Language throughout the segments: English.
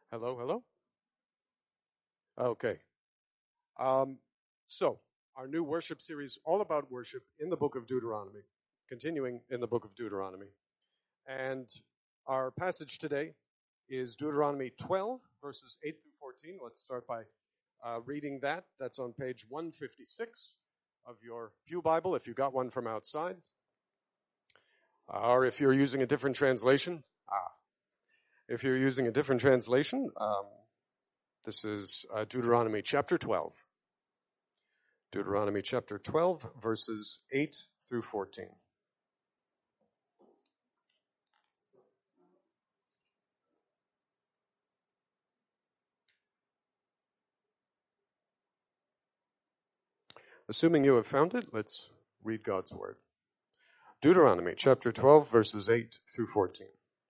Hello, hello. Okay. Um, so, our new worship series, all about worship in the book of Deuteronomy, continuing in the book of Deuteronomy. And our passage today is Deuteronomy 12, verses 8 through 14. Let's start by reading that. That's on page 156 of your Pew Bible, if you got one from outside. Or if you're using a different translation. If you're using a different translation, this is Deuteronomy chapter 12. Deuteronomy chapter 12, verses 8 through 14. Assuming you have found it, let's read God's word. Deuteronomy chapter 12, verses 8 through 14.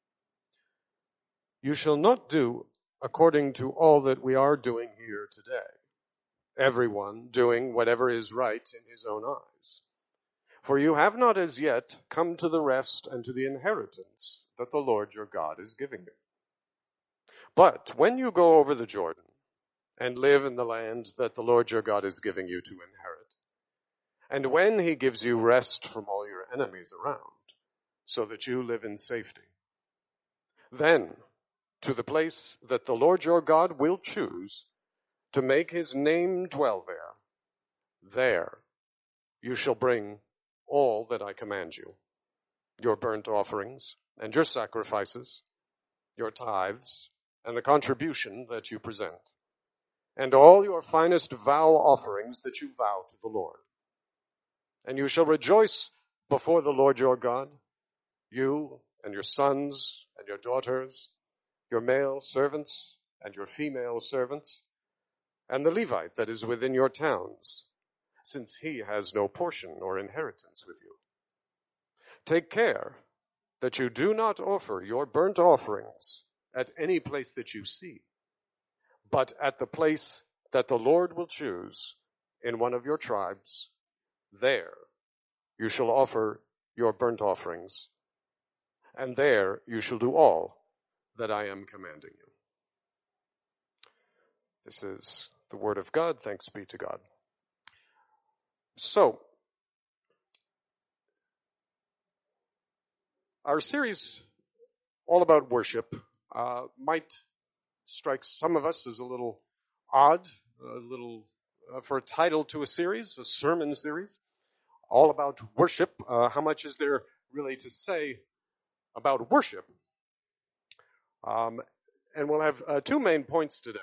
You shall not do according to all that we are doing here today, everyone doing whatever is right in his own eyes. For you have not as yet come to the rest and to the inheritance that the Lord your God is giving you. But when you go over the Jordan and live in the land that the Lord your God is giving you to inherit, and when he gives you rest from all your enemies around, so that you live in safety, then to the place that the Lord your God will choose to make his name dwell there you shall bring all that I command you, your burnt offerings and your sacrifices, your tithes, and the contribution that you present, and all your finest vow offerings that you vow to the Lord. And you shall rejoice before the Lord your God, you and your sons and your daughters, your male servants and your female servants, and the Levite that is within your towns, since he has no portion or inheritance with you. Take care that you do not offer your burnt offerings at any place that you see, but at the place that the Lord will choose in one of your tribes. There you shall offer your burnt offerings, and there you shall do all that I am commanding you. This is the word of God. Thanks be to God. So, our series all about worship might strike some of us as a little odd, for a title to a series, a sermon series, all about worship. How much is there really to say about worship? And we'll have two main points today.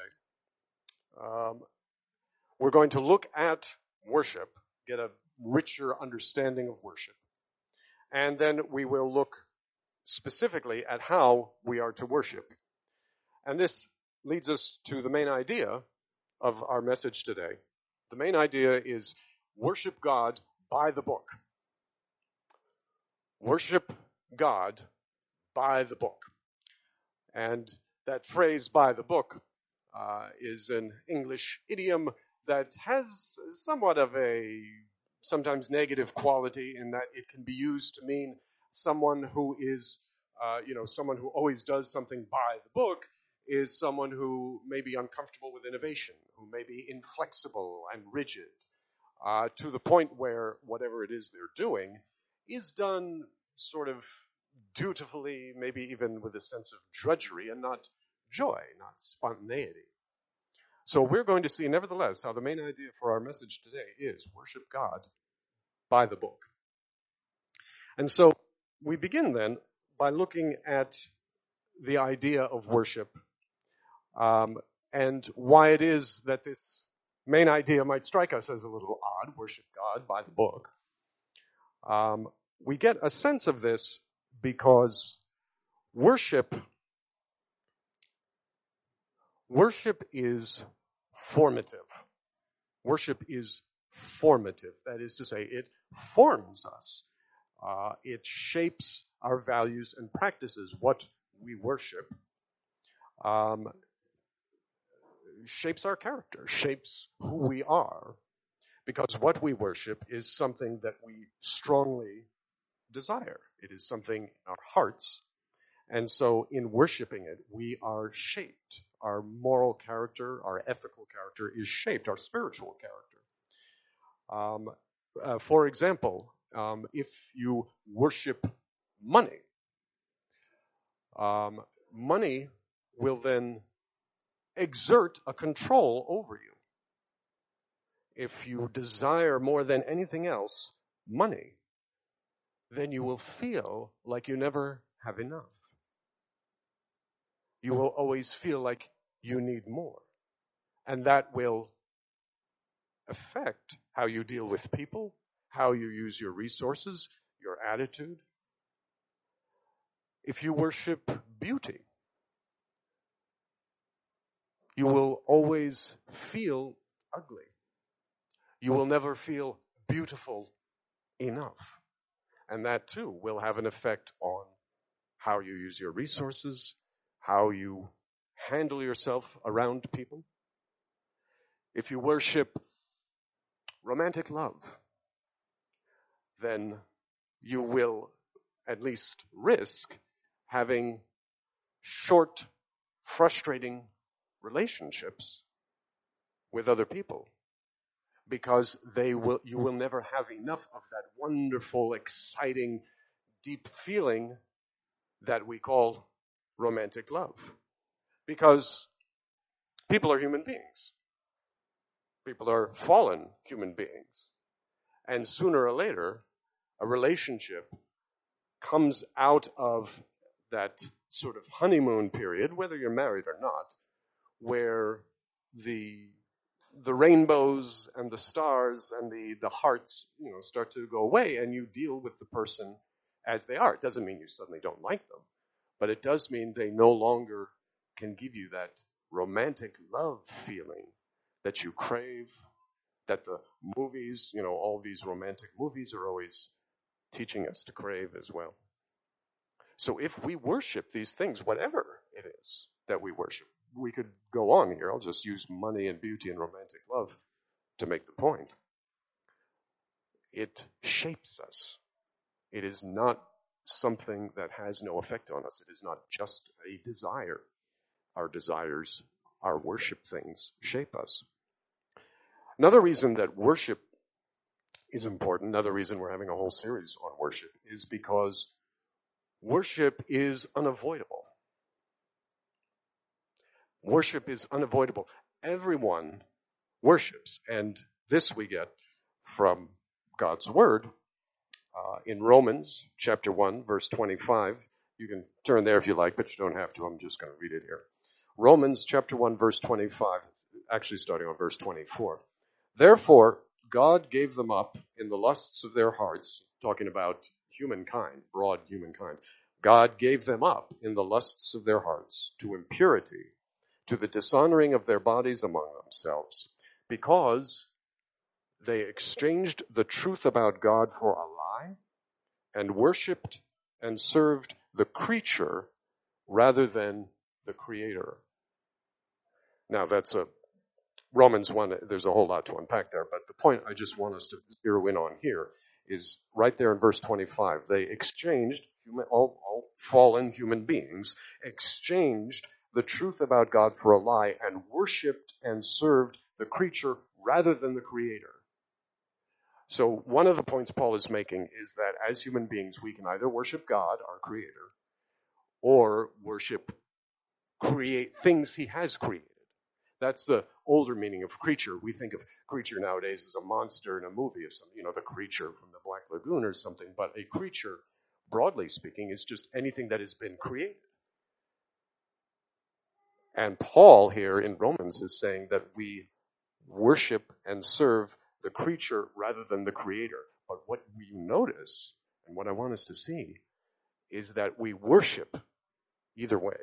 We're going to look at worship, get a richer understanding of worship. And then we will look specifically at how we are to worship. And this leads us to the main idea of our message today. The main idea is worship God by the book. Worship God by the book. And that phrase, by the book, is an English idiom that has somewhat of a sometimes negative quality in that it can be used to mean someone who is, someone who always does something by the book is someone who may be uncomfortable with innovation, who may be inflexible and rigid, to the point where whatever it is they're doing is done sort of dutifully, maybe even with a sense of drudgery and not joy, not spontaneity. So we're going to see, nevertheless, how the main idea for our message today is worship God by the book. And so we begin then by looking at the idea of worship and why it is that this main idea might strike us as a little odd, worship God by the book. We get a sense of this because worship is formative. Worship is formative. That is to say, it forms us. It shapes our values and practices. What we worship shapes our character, shapes who we are, because what we worship is something that we strongly desire. It is something in our hearts. And so in worshiping it, we are shaped. our moral character, our ethical character is shaped, our spiritual character. For example, if you worship money, money will then exert a control over you. If you desire more than anything else money, then you will feel like you never have enough. You will always feel like you need more. And that will affect how you deal with people, how you use your resources, your attitude. If you worship beauty, you will always feel ugly. You will never feel beautiful enough. And that too will have an effect on how you use your resources, how you handle yourself around people. If you worship romantic love, then you will at least risk having short, frustrating relationships with other people, because you will never have enough of that wonderful, exciting, deep feeling that we call romantic love. Because people are human beings. People are fallen human beings. And sooner or later, a relationship comes out of that sort of honeymoon period, whether you're married or not, where the rainbows and the stars and the hearts, start to go away, and you deal with the person as they are. It doesn't mean you suddenly don't like them, but it does mean they no longer can give you that romantic love feeling that you crave, that the movies, all these romantic movies are always teaching us to crave as well. So if we worship these things, whatever it is that we worship, we could go on here. I'll just use money and beauty and romantic love to make the point. It shapes us. It is not something that has no effect on us. It is not just a desire. Our desires, our worship things, shape us. Another reason that worship is important, another reason we're having a whole series on worship, is because worship is unavoidable. Worship is unavoidable. Everyone worships, and this we get from God's Word. In Romans chapter 1, verse 25, you can turn there if you like, but you don't have to. I'm just going to read it here. Romans chapter 1, verse 25, actually starting on verse 24. Therefore, God gave them up in the lusts of their hearts, talking about humankind, broad humankind. God gave them up in the lusts of their hearts to impurity, to the dishonoring of their bodies among themselves, because they exchanged the truth about God for a lie and worshipped and served the creature rather than the Creator. Now that's Romans 1, there's a whole lot to unpack there, but the point I just want us to zero in on here is right there in verse 25. They exchanged, all fallen human beings, exchanged the truth about God for a lie and worshipped and served the creature rather than the Creator. So one of the points Paul is making is that as human beings, we can either worship God, our Creator, or worship things He has created. That's the older meaning of creature. We think of creature nowadays as a monster in a movie, of something, the creature from the Black Lagoon or something. But a creature, broadly speaking, is just anything that has been created. And Paul here in Romans is saying that we worship and serve the creature rather than the Creator. But what we notice, and what I want us to see, is that we worship either way.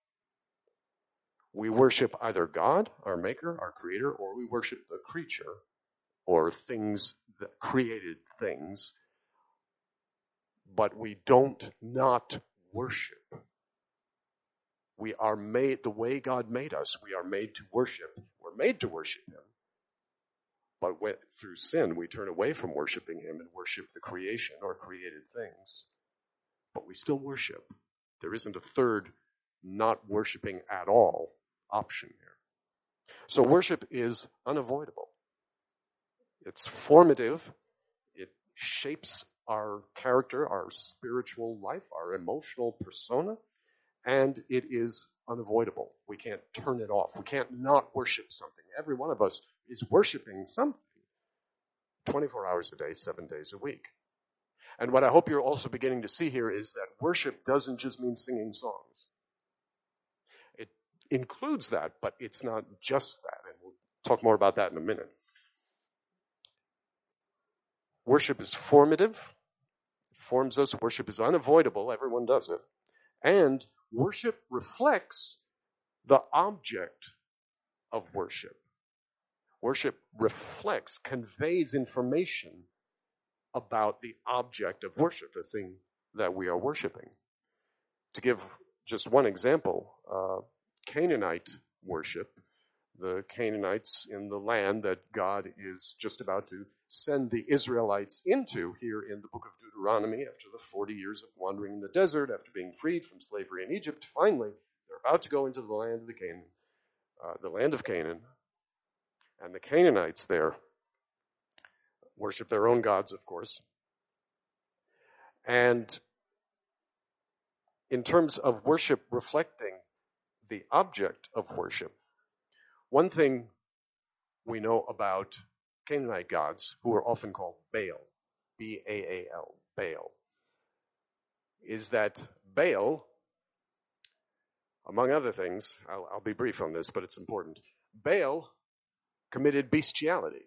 We worship either God, our Maker, our Creator, or we worship the creature, or things, that created things, but we don't not worship. We are made, the way God made us, we are made to worship. We're made to worship Him. But through sin, we turn away from worshiping Him and worship the creation or created things. But we still worship. There isn't a third not worshiping at all. option here. So worship is unavoidable. It's formative. It shapes our character, our spiritual life, our emotional persona, and it is unavoidable. We can't turn it off. We can't not worship something. Every one of us is worshiping something 24 hours a day, 7 days a week. And what I hope you're also beginning to see here is that worship doesn't just mean singing songs. It includes that, but it's not just that. And we'll talk more about that in a minute. Worship is formative. It forms us. Worship is unavoidable. Everyone does it. And worship reflects the object of worship. Worship reflects, conveys information about the object of worship, the thing that we are worshiping. To give just one example, Canaanite worship, the Canaanites in the land that God is just about to send the Israelites into here in the book of Deuteronomy after the 40 years of wandering in the desert, after being freed from slavery in Egypt. Finally, they're about to go into the land of Canaan. And the Canaanites there worship their own gods, of course. And in terms of worship reflecting the object of worship, one thing we know about Canaanite gods, who are often called Baal, B-A-A-L, Baal, is that Baal, among other things, I'll be brief on this, but it's important, Baal committed bestiality.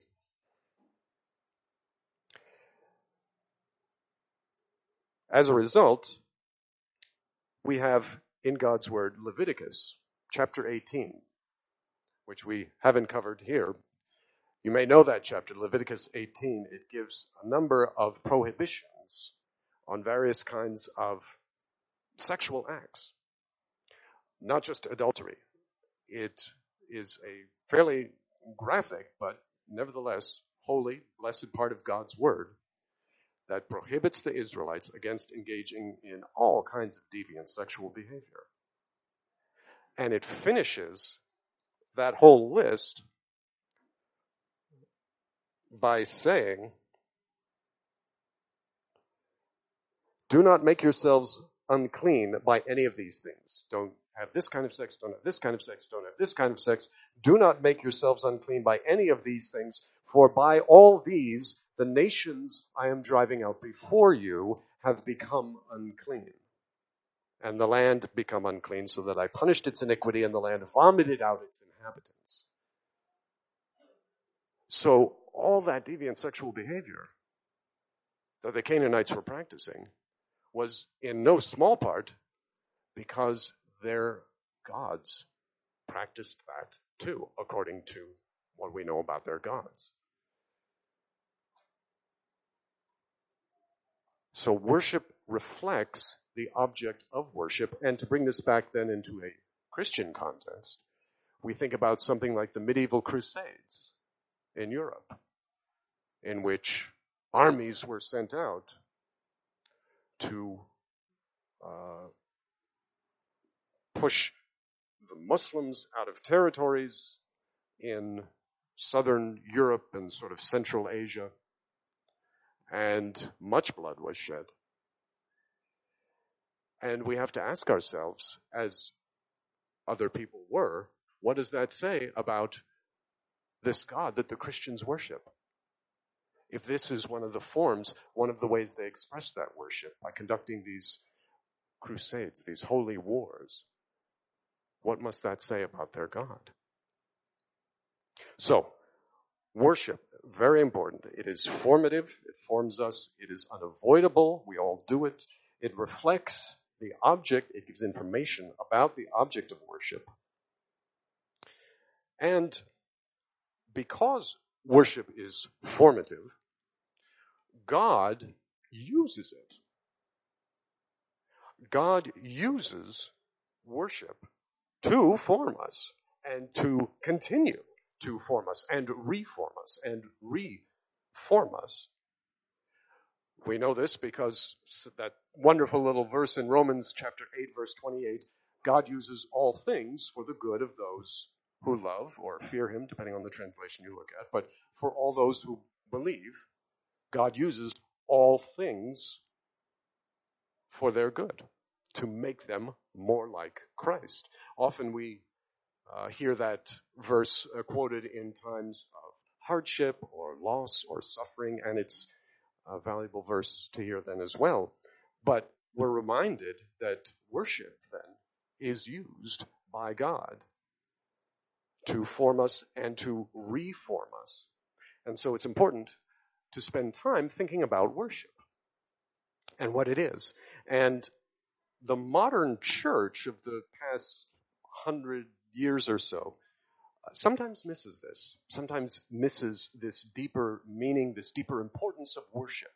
As a result, we have in God's word Leviticus chapter 18, which we haven't covered here. You may know that chapter, Leviticus 18. It gives a number of prohibitions on various kinds of sexual acts, not just adultery. It is a fairly graphic, but nevertheless holy, blessed part of God's word that prohibits the Israelites against engaging in all kinds of deviant sexual behavior. And it finishes that whole list by saying, do not make yourselves unclean by any of these things. Don't have this kind of sex, don't have this kind of sex, don't have this kind of sex. Do not make yourselves unclean by any of these things, for by all these the nations I am driving out before you have become unclean. And the land become unclean, so that I punished its iniquity, and the land vomited out its inhabitants. So all that deviant sexual behavior that the Canaanites were practicing was in no small part because their gods practiced that too, according to what we know about their gods. So worship reflects the object of worship. And to bring this back then into a Christian context, we think about something like the medieval Crusades in Europe, in which armies were sent out to push the Muslims out of territories in southern Europe and sort of Central Asia, and much blood was shed. And we have to ask ourselves, as other people were, what does that say about this God that the Christians worship? If this is one of the forms, one of the ways they express that worship, by conducting these crusades, these holy wars, what must that say about their God? So, worship, very important. It is formative. It forms us. It is unavoidable. We all do it. It reflects the object. It gives information about the object of worship. And because worship is formative, God uses it. God uses worship to form us and to continue to form us and reform us and reform us. We know this because that wonderful little verse in Romans chapter 8, verse 28, God uses all things for the good of those who love or fear him, depending on the translation you look at. But for all those who believe, God uses all things for their good, to make them more like Christ. Often we hear that verse quoted in times of hardship or loss or suffering, and it's a valuable verse to hear then as well. But we're reminded that worship then is used by God to form us and to reform us. And so it's important to spend time thinking about worship and what it is. And the modern church of the past 100 years or so sometimes misses this, sometimes misses this deeper meaning, this deeper importance of worship.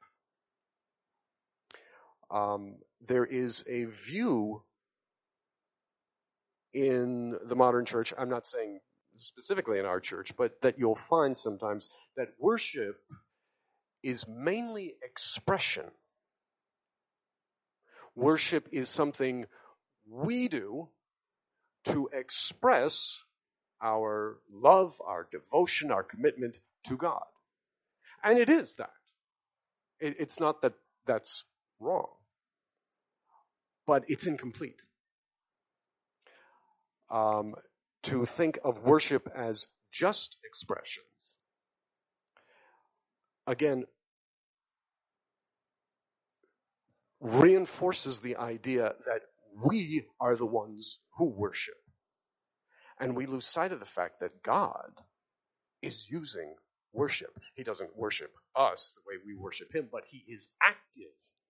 There is a view in the modern church, I'm not saying specifically in our church, but that you'll find sometimes that worship is mainly expression. Worship is something we do to express our love, our devotion, our commitment to God. And it is that. It's not that that's wrong, but it's incomplete. To think of worship as just expressions, again, reinforces the idea that we are the ones who worship. And we lose sight of the fact that God is using worship. He doesn't worship us the way we worship him, but he is active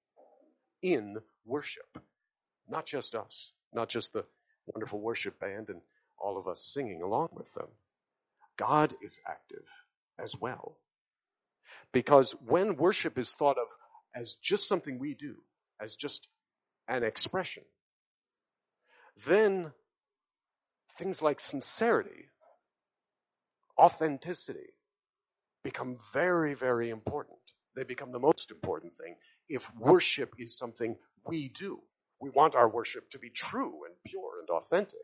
in worship. Not just us, not just the wonderful worship band and all of us singing along with them. God is active as well. Because when worship is thought of as just something we do, as just an expression, then things like sincerity, authenticity become very, very important. They become the most important thing if worship is something we do. We want our worship to be true and pure and authentic.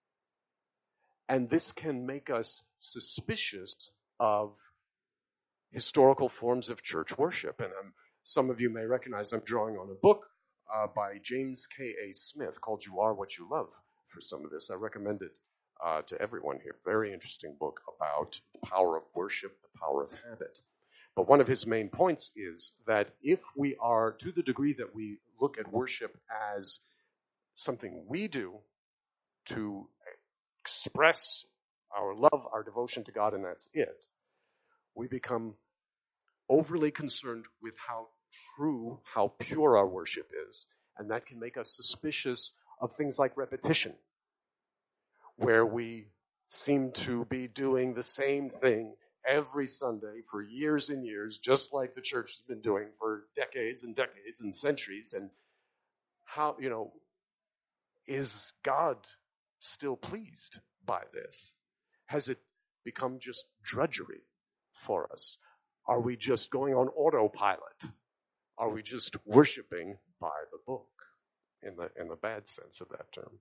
And this can make us suspicious of historical forms of church worship. And some of you may recognize I'm drawing on a book by James K.A. Smith called You Are What You Love for some of this. I recommend it to everyone here. Very interesting book about the power of worship, the power of habit. But one of his main points is that if we are, to the degree that we look at worship as something we do to express our love, our devotion to God, and that's it, we become overly concerned with how true, how pure our worship is. And that can make us suspicious of things like repetition, where we seem to be doing the same thing every Sunday for years and years, just like the church has been doing for decades and decades and centuries. And how, is God still pleased by this? Has it become just drudgery for us? Are we just going on autopilot? Are we just worshiping by the book in the bad sense of that term?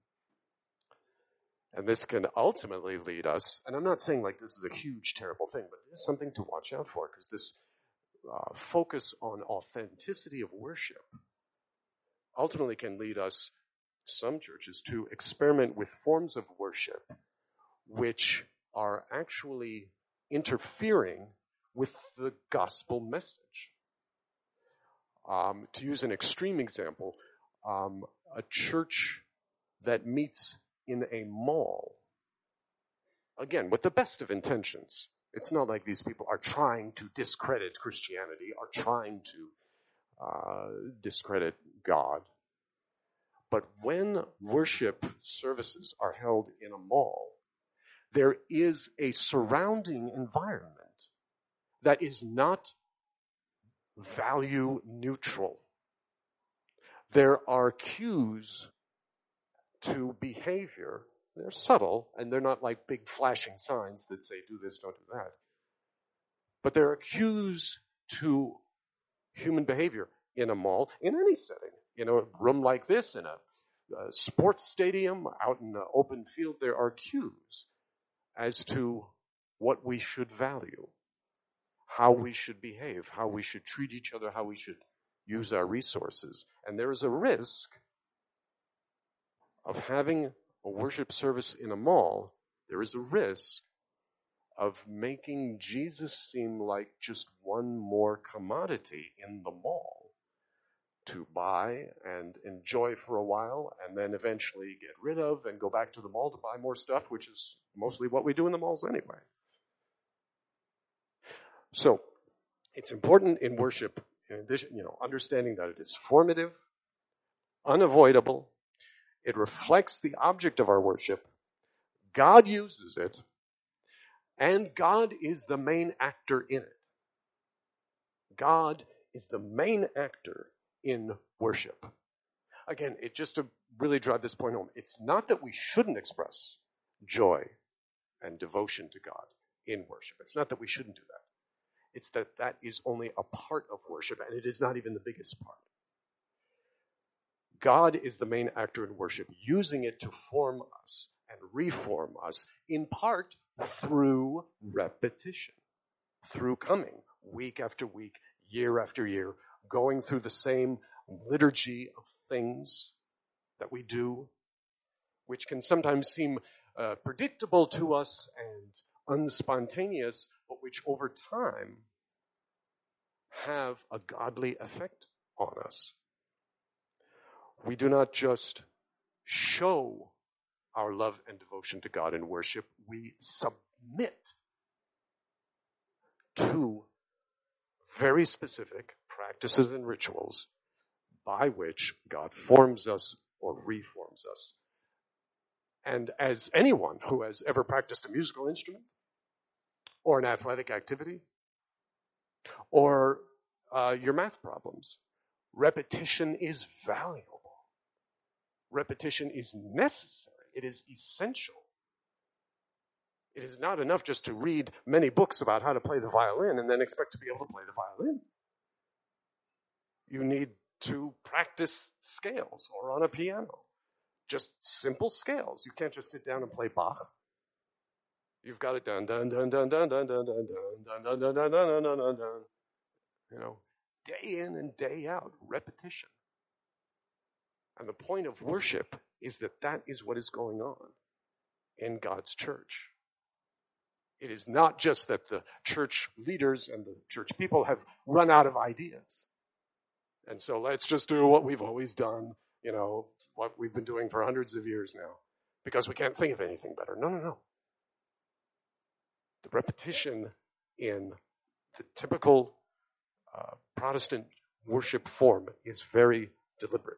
And this can ultimately lead us, and I'm not saying like this is a huge, terrible thing, but it is something to watch out for, because this focus on authenticity of worship ultimately can lead us, some churches, to experiment with forms of worship which are actually interfering with the gospel message. To use an extreme example, a church that meets in a mall, again, with the best of intentions. It's not like these people are trying to discredit Christianity, are trying to discredit God. But when worship services are held in a mall, there is a surrounding environment that is not value neutral. There are cues to behavior. They're subtle, and they're not like big flashing signs that say, do this, don't do that. But there are cues to human behavior in a mall, in any setting. In a room like this, in a sports stadium, out in the open field, there are cues as to what we should value, how we should behave, how we should treat each other, how we should use our resources. And there is a risk of having a worship service in a mall. There is a risk of making Jesus seem like just one more commodity in the mall to buy and enjoy for a while and then eventually get rid of and go back to the mall to buy more stuff, which is mostly what we do in the malls anyway. So it's important in worship, in addition, understanding that it is formative, unavoidable, it reflects the object of our worship, God uses it, and God is the main actor in it. God is the main actor in worship. Again, just to really drive this point home, it's not that we shouldn't express joy and devotion to God in worship. It's not that we shouldn't do that. It's that is only a part of worship, and it is not even the biggest part. God is the main actor in worship, using it to form us and reform us, in part through repetition, through coming week after week, year after year, going through the same liturgy of things that we do, which can sometimes seem predictable to us and unspontaneous, but which over time have a godly effect on us. We do not just show our love and devotion to God in worship, we submit to very specific practices and rituals by which God forms us or reforms us. And as anyone who has ever practiced a musical instrument or an athletic activity or your math problems, repetition is valuable. Repetition is necessary. It is essential. It is not enough just to read many books about how to play the violin and then expect to be able to play the violin. You need to practice scales or on a piano. Just simple scales. You can't just sit down and play Bach. You've got it dun dun dun dun dun dun dun dun dun dun dun dun dun dun dun dun. Day in and day out, repetition. And the point of worship is that is what is going on in God's church. It is not just that the church leaders and the church people have run out of ideas. And so let's just do what we've always done, what we've been doing for hundreds of years now, because we can't think of anything better. No. The repetition in the typical Protestant worship form is very deliberate.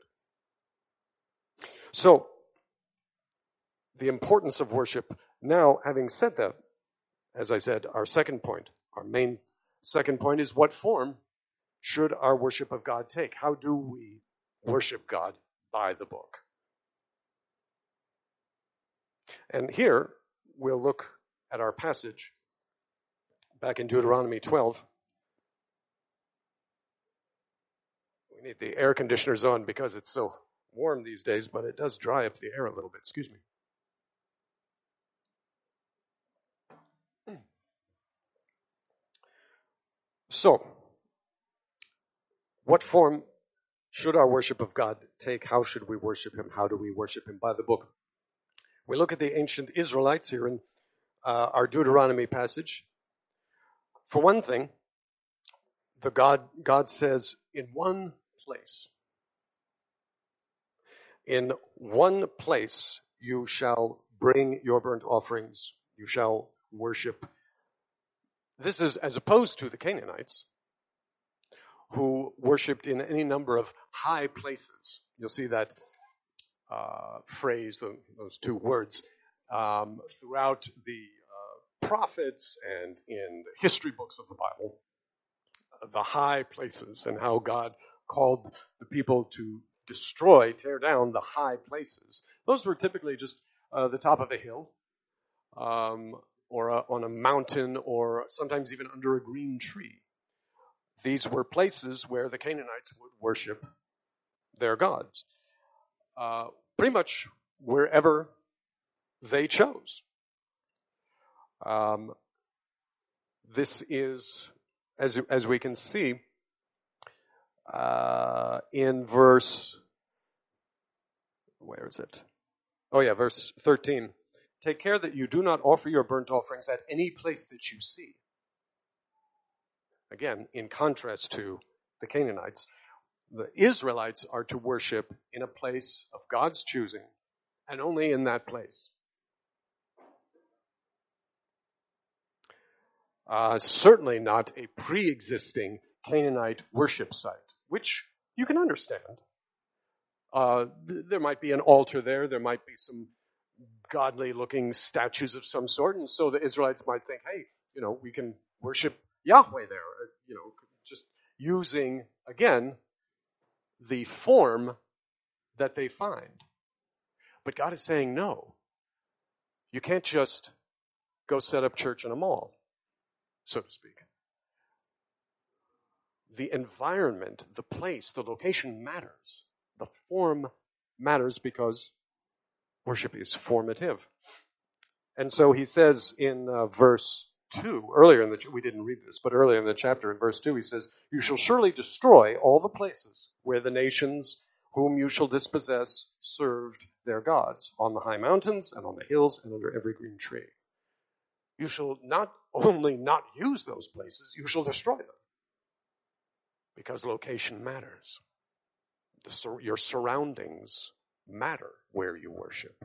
So, the importance of worship. Now, having said that, as I said, our main second point is, what form should our worship of God take? How do we worship God by the book? And here, we'll look at our passage back in Deuteronomy 12. We need the air conditioners on because it's so warm these days, but it does dry up the air a little bit. Excuse me. So, what form should our worship of God take? How should we worship Him? How do we worship Him? By the book. We look at the ancient Israelites here in our Deuteronomy passage. For one thing, God says, in one place you shall bring your burnt offerings, you shall worship. This is as opposed to the Canaanites, who worshipped in any number of high places. You'll see that phrase, those two words, throughout the prophets and in the history books of the Bible, the high places, and how God called the people to tear down the high places. Those were typically just the top of a hill, or on a mountain, or sometimes even under a green tree. These were places where the Canaanites would worship their gods. pretty much wherever they chose. This is, as we can see, in verse, where is it? Oh yeah, verse 13. Take care that you do not offer your burnt offerings at any place that you see. Again, in contrast to the Canaanites, the Israelites are to worship in a place of God's choosing, and only in that place. Certainly not a pre-existing Canaanite worship site, which you can understand. There might be an altar there. There might be some godly-looking statues of some sort, and so the Israelites might think, hey, we can worship Yahweh there, just using, again, the form that they find. But God is saying, no, you can't just go set up church in a mall, so to speak. The environment, the place, the location matters. The form matters because worship is formative. And so he says in verse 2, we didn't read this, but earlier in the chapter, in verse 2, he says, you shall surely destroy all the places where the nations whom you shall dispossess served their gods, on the high mountains and on the hills and under every green tree. You shall not only not use those places, you shall destroy them. Because location matters. Your surroundings matter where you worship.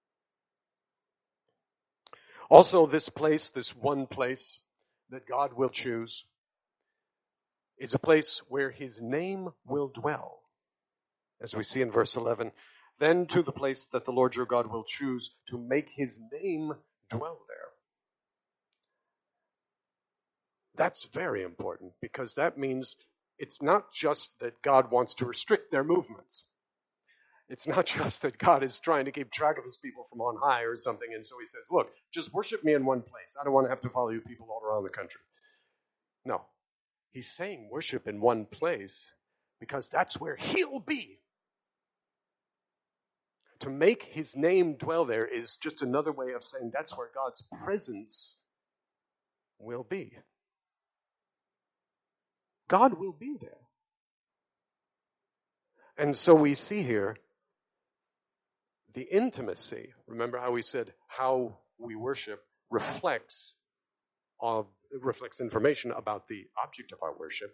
Also, this one place that God will choose, is a place where his name will dwell. As we see in verse 11, then to the place that the Lord your God will choose to make his name dwell there. That's very important, because that means it's not just that God wants to restrict their movements. It's not just that God is trying to keep track of his people from on high or something, and so he says, look, just worship me in one place. I don't want to have to follow you people all around the country. No. He's saying worship in one place because that's where he'll be. To make his name dwell there is just another way of saying that's where God's presence will be. God will be there. And so we see here the intimacy. Remember how we said how we worship reflects information about the object of our worship.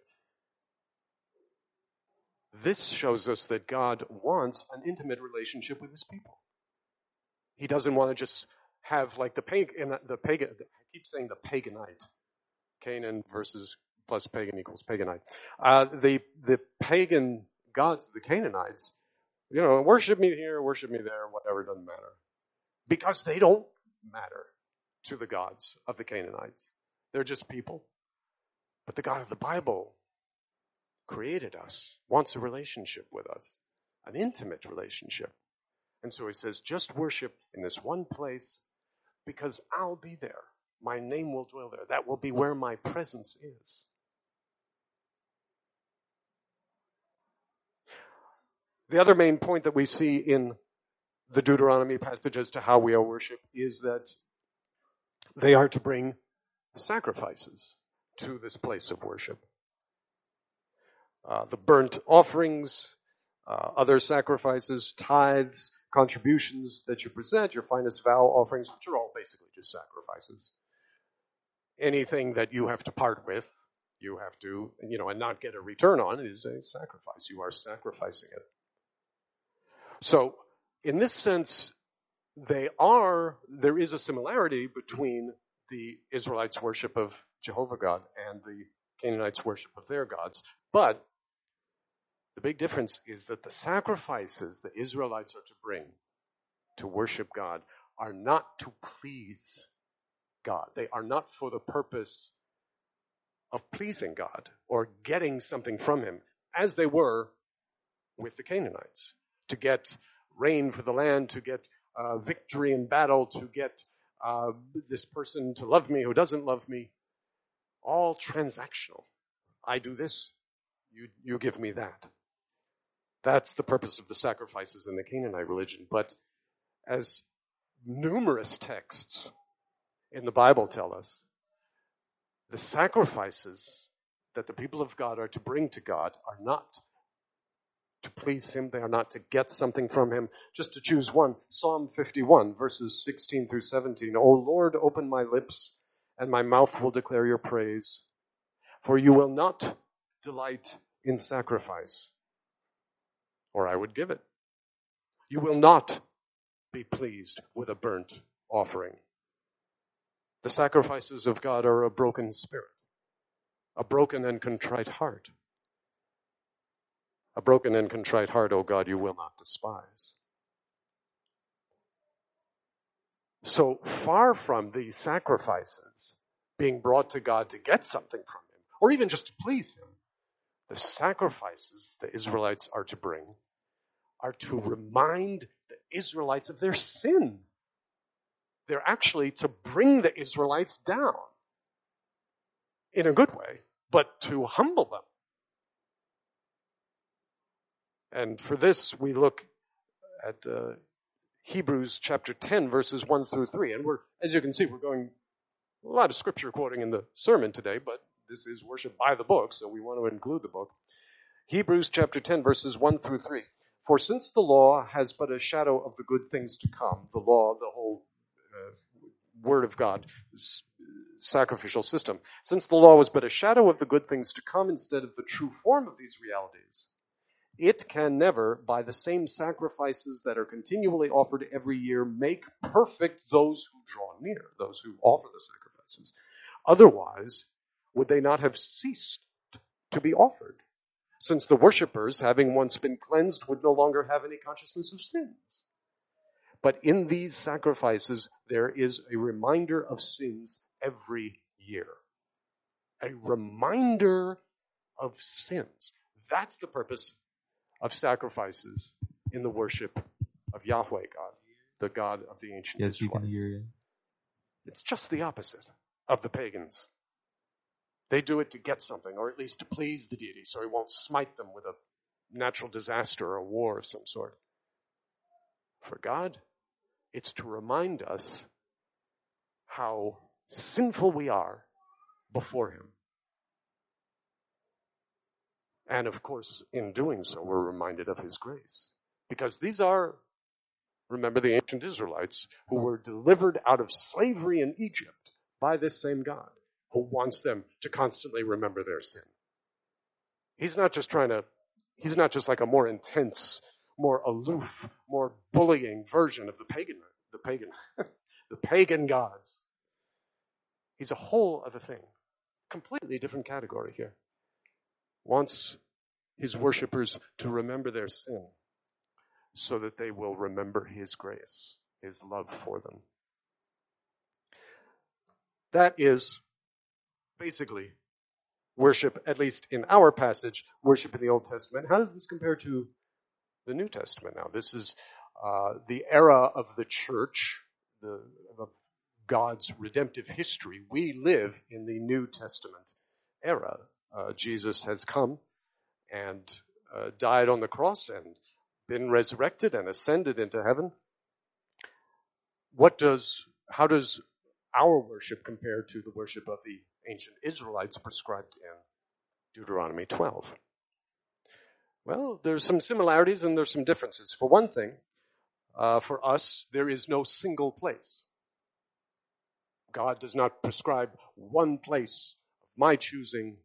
This shows us that God wants an intimate relationship with his people. He doesn't want to just have like the pagan, I keep saying the paganite. Canaan plus pagan equals paganite. The pagan gods of the Canaanites, worship me here, worship me there, whatever, doesn't matter. Because they don't matter to the gods of the Canaanites. They're just people. But the God of the Bible created us, wants a relationship with us, an intimate relationship. And so he says, just worship in this one place because I'll be there. My name will dwell there. That will be where my presence is. The other main point that we see in the Deuteronomy passage as to how we are worship is that they are to bring sacrifices to this place of worship. The burnt offerings, other sacrifices, tithes, contributions that you present, your finest vow offerings, which are all basically just sacrifices. Anything that you have to part with, you have to, and not get a return on, is a sacrifice. You are sacrificing it. So, in this sense, there is a similarity between the Israelites' worship of Jehovah God and the Canaanites' worship of their gods. But the big difference is that the sacrifices the Israelites are to bring to worship God are not to please God. They are not for the purpose of pleasing God or getting something from him, as they were with the Canaanites. To get rain for the land, to get victory in battle, to get this person to love me who doesn't love me. All transactional. I do this, you give me that. That's the purpose of the sacrifices in the Canaanite religion. But as numerous texts in the Bible tell us, the sacrifices that the people of God are to bring to God are not to please Him. They are not to get something from Him. Just to choose one, Psalm 51, verses 16 through 17. O Lord, open my lips, and my mouth will declare your praise. For you will not delight in sacrifice, or I would give it. You will not be pleased with a burnt offering. The sacrifices of God are a broken spirit, a broken and contrite heart. A broken and contrite heart, O God, you will not despise. So far from these sacrifices being brought to God to get something from Him, or even just to please Him, the sacrifices the Israelites are to bring are to remind the Israelites of their sin. They're actually to bring the Israelites down in a good way, but to humble them. And for this, we look at Hebrews chapter 10, verses 1 through 3. And as you can see, we're going a lot of scripture quoting in the sermon today, but this is worship by the book, so we want to include the book. Hebrews chapter 10, verses 1 through 3. For since the law has but a shadow of the good things to come, the law, the whole Word of God, sacrificial system, since the law was but a shadow of the good things to come instead of the true form of these realities, it can never, by the same sacrifices that are continually offered every year, make perfect those who draw near, those who offer the sacrifices. Otherwise, would they not have ceased to be offered, since the worshippers, having once been cleansed, would no longer have any consciousness of sins? But in these sacrifices, there is a reminder of sins every year. A reminder of sins. That's the purpose of sacrifices in the worship of Yahweh God, the God of the ancient Israelites. You can hear it. It's just the opposite of the pagans. They do it to get something, or at least to please the deity, so he won't smite them with a natural disaster or a war of some sort. For God, it's to remind us how sinful we are before Him. And of course, in doing so, we're reminded of His grace. Because these are, remember, the ancient Israelites who were delivered out of slavery in Egypt by this same God who wants them to constantly remember their sin. He's not just like a more intense, more aloof, more bullying version of the pagan gods. He's a whole other thing. Completely different category here. Wants His worshipers to remember their sin so that they will remember His grace, His love for them. That is basically worship, at least in our passage, worship in the Old Testament. How does this compare to the New Testament now? This is the era of the church, of God's redemptive history. We live in the New Testament era. Jesus has come and died on the cross and been resurrected and ascended into heaven. How does our worship compare to the worship of the ancient Israelites prescribed in Deuteronomy 12? Well, there's some similarities and there's some differences. For one thing, for us, there is no single place. God does not prescribe one place of my choosing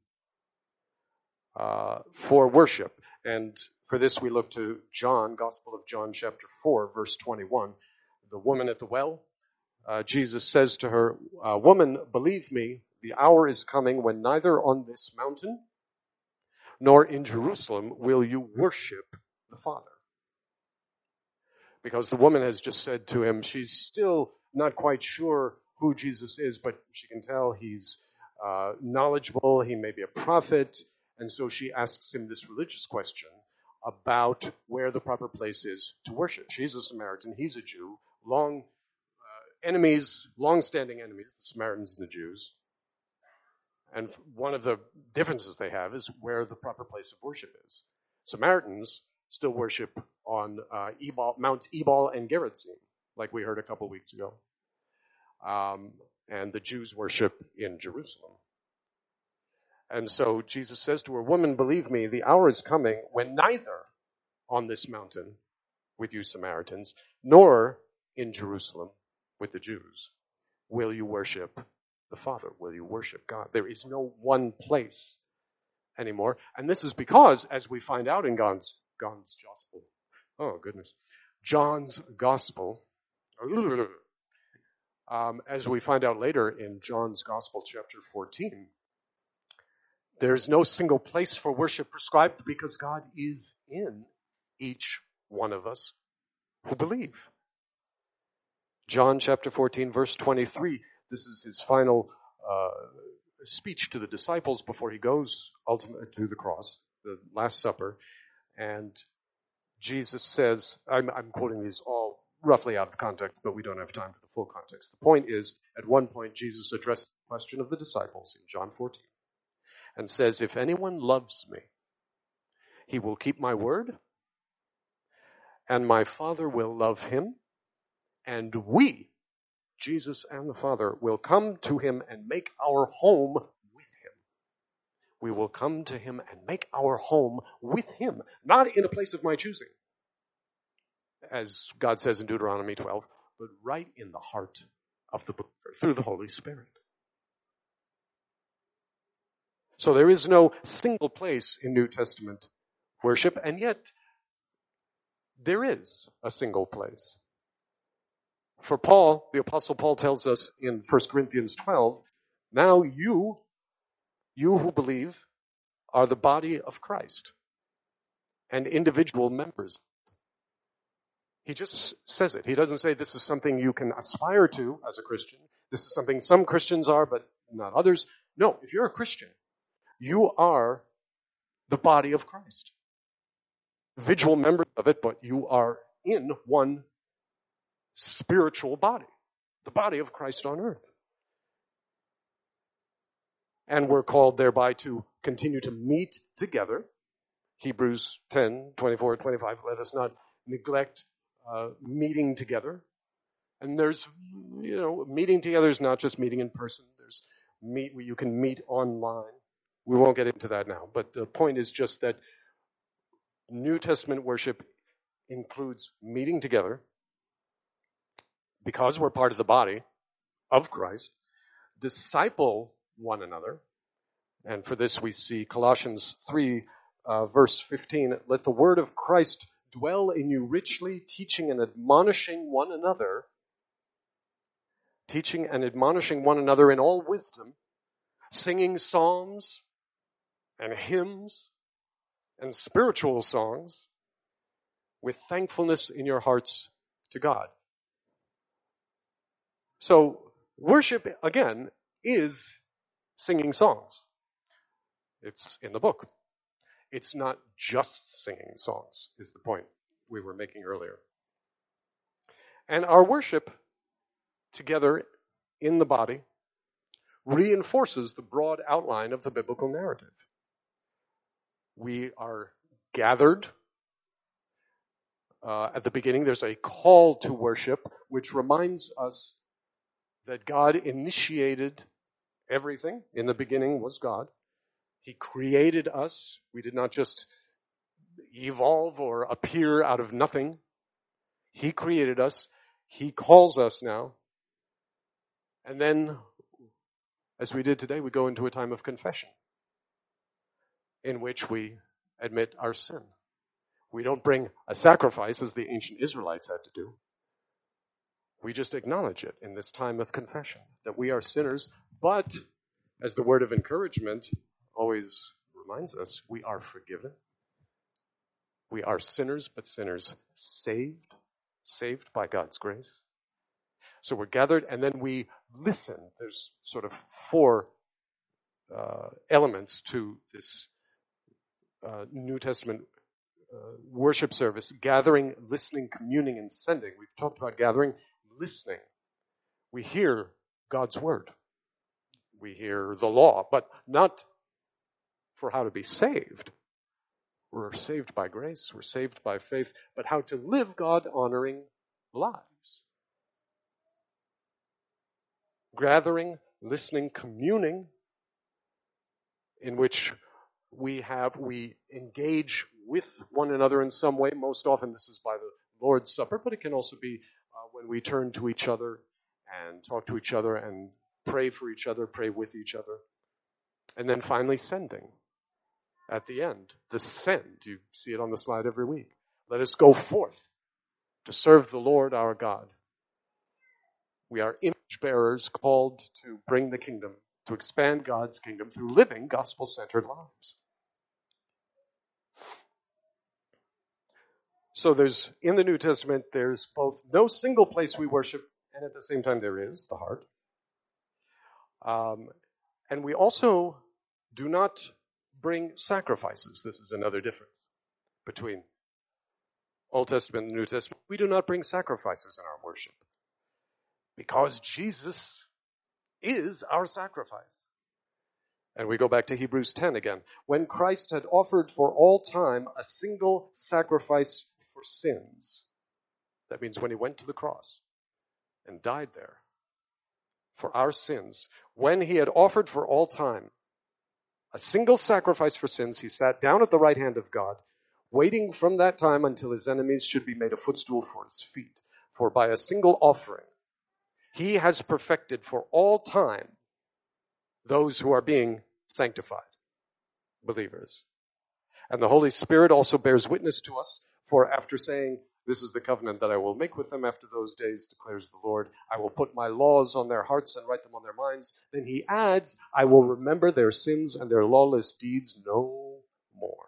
for worship. And for this, we look to John, Gospel of John, chapter 4, verse 21. The woman at the well, Jesus says to her, "Woman, believe me, the hour is coming when neither on this mountain nor in Jerusalem will you worship the Father." Because the woman has just said to him, she's still not quite sure who Jesus is, but she can tell he's knowledgeable, he may be a prophet, and so she asks him this religious question about where the proper place is to worship. She's a Samaritan, he's a Jew, long-standing enemies, the Samaritans and the Jews. And one of the differences they have is where the proper place of worship is. Samaritans still worship on Mount Ebal and Gerizim, like we heard a couple weeks ago. And the Jews worship in Jerusalem. And so Jesus says to her, "Woman, believe me, the hour is coming when neither on this mountain with you Samaritans, nor in Jerusalem with the Jews, will you worship the Father, will you worship God." There is no one place anymore. And this is because, as we find out in John's Gospel, John's Gospel, as we find out later in John's Gospel, chapter 14, there's no single place for worship prescribed because God is in each one of us who believe. John chapter 14, verse 23, this is his final speech to the disciples before he goes ultimately to the cross, the Last Supper. And Jesus says, I'm quoting these all roughly out of context, but we don't have time for the full context. The point is, at one point, Jesus addressed the question of the disciples in John 14 and says, "If anyone loves me, he will keep my word, and my Father will love him, and we, Jesus and the Father, will come to him and make our home with him." We will come to him and make our home with him, not in a place of my choosing, as God says in Deuteronomy 12, but right in the heart of the believer through the Holy Spirit. So there is no single place in New Testament worship, and yet there is a single place. For Paul, the Apostle Paul tells us in 1 Corinthians 12, now you who believe are the body of Christ and individual members. He just says it. He doesn't say this is something you can aspire to as a Christian. This is something some Christians are, but not others. No, if you're a Christian, you are the body of Christ. Individual members of it, but you are in one spiritual body, the body of Christ on earth. And we're called thereby to continue to meet together. Hebrews 10, 24, 25, let us not neglect meeting together. And there's, meeting together is not just meeting in person. There's you can meet online. We won't get into that now. But the point is just that New Testament worship includes meeting together because we're part of the body of Christ, disciple one another. And for this we see Colossians 3, verse 15, "Let the word of Christ dwell in you richly, teaching and admonishing one another in all wisdom, singing psalms and hymns and spiritual songs with thankfulness in your hearts to God." So worship, again, is singing songs. It's in the book. It's not just singing songs, is the point we were making earlier. And our worship together in the body reinforces the broad outline of the biblical narrative. We are gathered. At the beginning, there's a call to worship, which reminds us that God initiated everything. In the beginning was God. He created us. We did not just evolve or appear out of nothing. He created us. He calls us now. And then, as we did today, we go into a time of confession in which we admit our sin. We don't bring a sacrifice as the ancient Israelites had to do. We just acknowledge it in this time of confession, that we are sinners, but as the word of encouragement always reminds us, we are forgiven. We are sinners, but sinners saved by God's grace. So we're gathered and then we listen. There's sort of four elements to this New Testament worship service: gathering, listening, communing, and sending. We've talked about gathering, listening. We hear God's word. We hear the law, but not for how to be saved, We're saved by grace. We're saved by faith. But how to live God-honoring lives. Gathering, listening, communing, in which we engage with one another in some way. Most often this is by the Lord's Supper, but it can also be when we turn to each other and talk to each other and pray for each other, pray with each other. And then finally sending. At the end, the send. You see it on the slide every week. Let us go forth to serve the Lord our God. We are image bearers called to bring the kingdom, to expand God's kingdom through living gospel-centered lives. So in the New Testament, there's both no single place we worship, and at the same time there is, the heart. And we also do not bring sacrifices. This is another difference between Old Testament and New Testament. We do not bring sacrifices in our worship because Jesus is our sacrifice. And we go back to Hebrews 10 again. When Christ had offered for all time a single sacrifice for sins, that means when he went to the cross and died there for our sins, when he had offered for all time a single sacrifice for sins, he sat down at the right hand of God, waiting from that time until his enemies should be made a footstool for his feet. For by a single offering, he has perfected for all time those who are being sanctified, believers. And the Holy Spirit also bears witness to us, for after saying, this is the covenant that I will make with them after those days, declares the Lord. I will put my laws on their hearts and write them on their minds. Then he adds, I will remember their sins and their lawless deeds no more.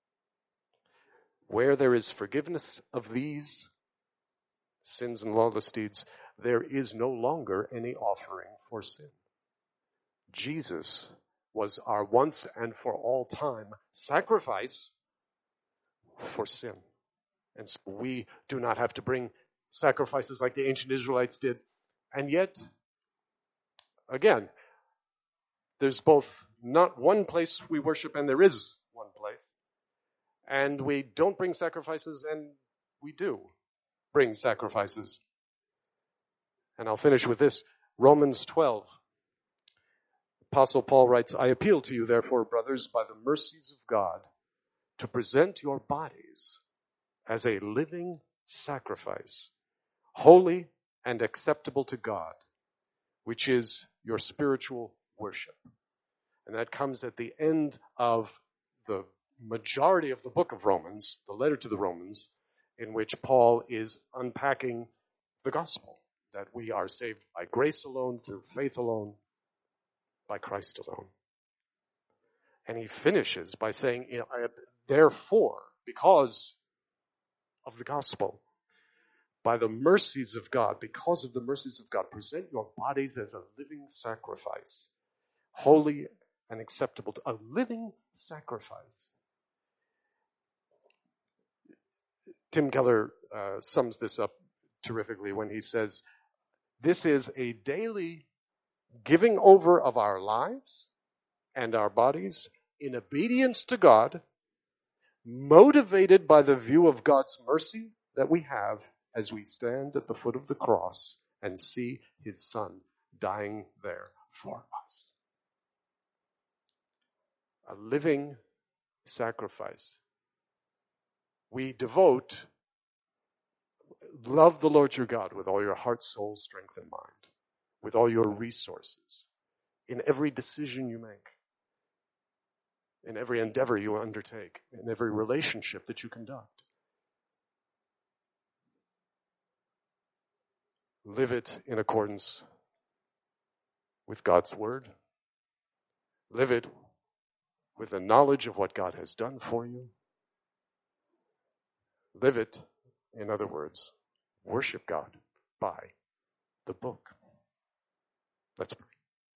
Where there is forgiveness of these sins and lawless deeds, there is no longer any offering for sin. Jesus was our once and for all time sacrifice for sin. And so we do not have to bring sacrifices like the ancient Israelites did. And yet, again, there's both not one place we worship and there is one place. And we don't bring sacrifices and we do bring sacrifices. And I'll finish with this. Romans 12. Apostle Paul writes, I appeal to you, therefore, brothers, by the mercies of God, to present your bodies as a living sacrifice, holy and acceptable to God, which is your spiritual worship. And that comes at the end of the majority of the book of Romans, the letter to the Romans, in which Paul is unpacking the gospel, that we are saved by grace alone, through faith alone, by Christ alone. And he finishes by saying, therefore, because of the gospel, by the mercies of God, because of the mercies of God, present your bodies as a living sacrifice, holy and acceptable to a living sacrifice. Tim Keller sums this up terrifically when he says, this is a daily giving over of our lives and our bodies in obedience to God, motivated by the view of God's mercy that we have as we stand at the foot of the cross and see his Son dying there for us. A living sacrifice. We devote, love the Lord your God with all your heart, soul, strength, and mind, with all your resources, in every decision you make, in every endeavor you undertake, in every relationship that you conduct. Live it in accordance with God's word. Live it with the knowledge of what God has done for you. Live it, in other words, worship God by the book. Let's pray.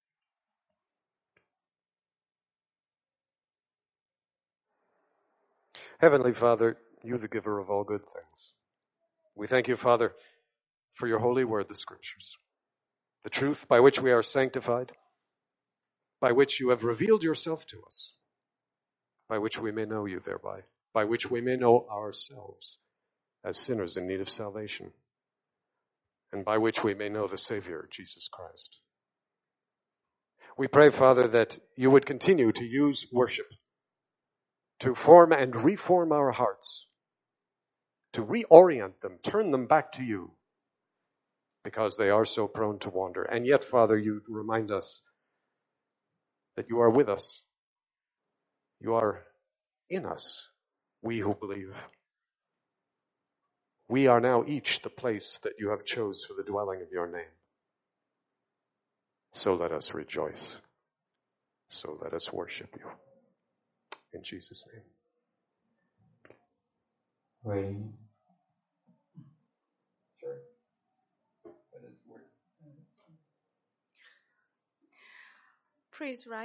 Heavenly Father, you the giver of all good things. We thank you, Father, for your holy word, the scriptures, the truth by which we are sanctified, by which you have revealed yourself to us, by which we may know you thereby. by which we may know ourselves as sinners in need of salvation, and by which we may know the Savior, Jesus Christ. We pray, Father, that you would continue to use worship to form and reform our hearts, to reorient them, turn them back to you, because they are so prone to wander. And yet, Father, you remind us that you are with us. You are in us, we who believe. We are now each the place that you have chose for the dwelling of your name. So let us rejoice. So let us worship you. In Jesus' name. Pray. Sure. That is word. Praise right.